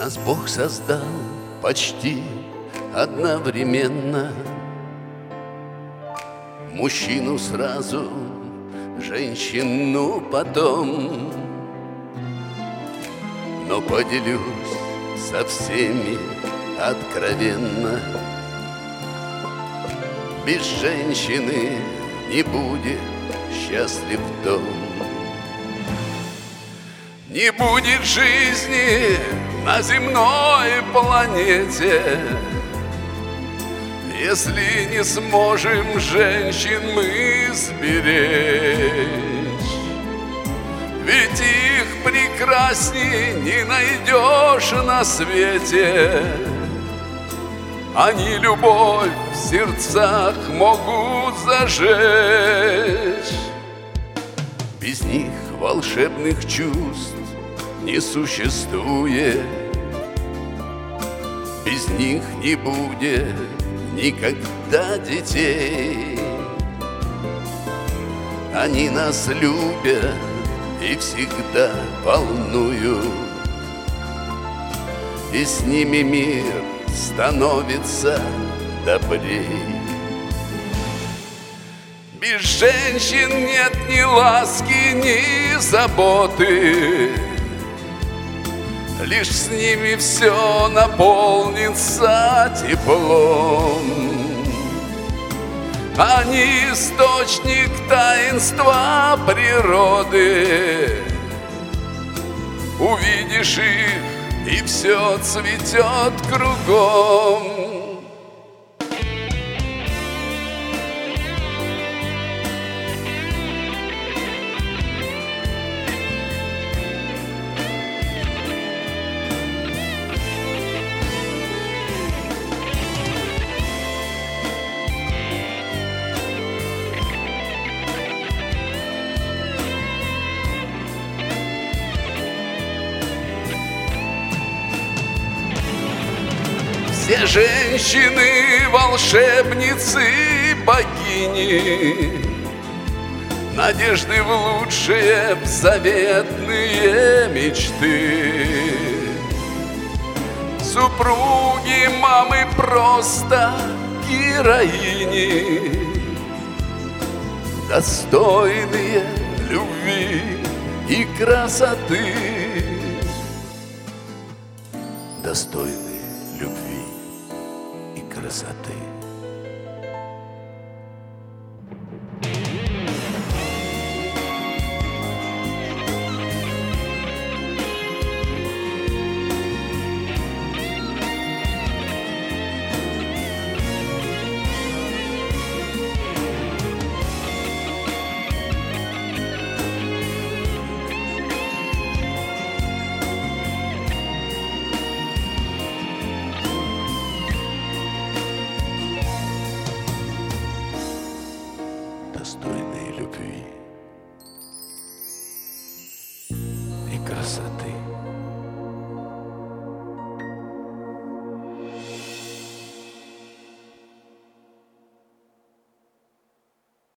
Нас Бог создал почти одновременно. Мужчину сразу, женщину потом. Но поделюсь со всеми откровенно: без женщины не будет счастлив дом. Не будет жизни на земной планете, если не сможем женщин мы сберечь. Ведь их прекрасней не найдешь на свете. Они любовь в сердцах могут зажечь. Без них волшебных чувств не существует. Без них не будет никогда детей. Они нас любят и всегда волнуют, и с ними мир становится добрей. Без женщин нет ни ласки, ни заботы. Лишь с ними все наполнится теплом. Они источник таинства природы. Увидишь их, и все цветет кругом. Все женщины, волшебницы, богини, надежды в лучшие, в заветные мечты. Супруги, мамы, просто героини, достойные любви и красоты. Достойные любви и красоты. Достойные любви и красоты.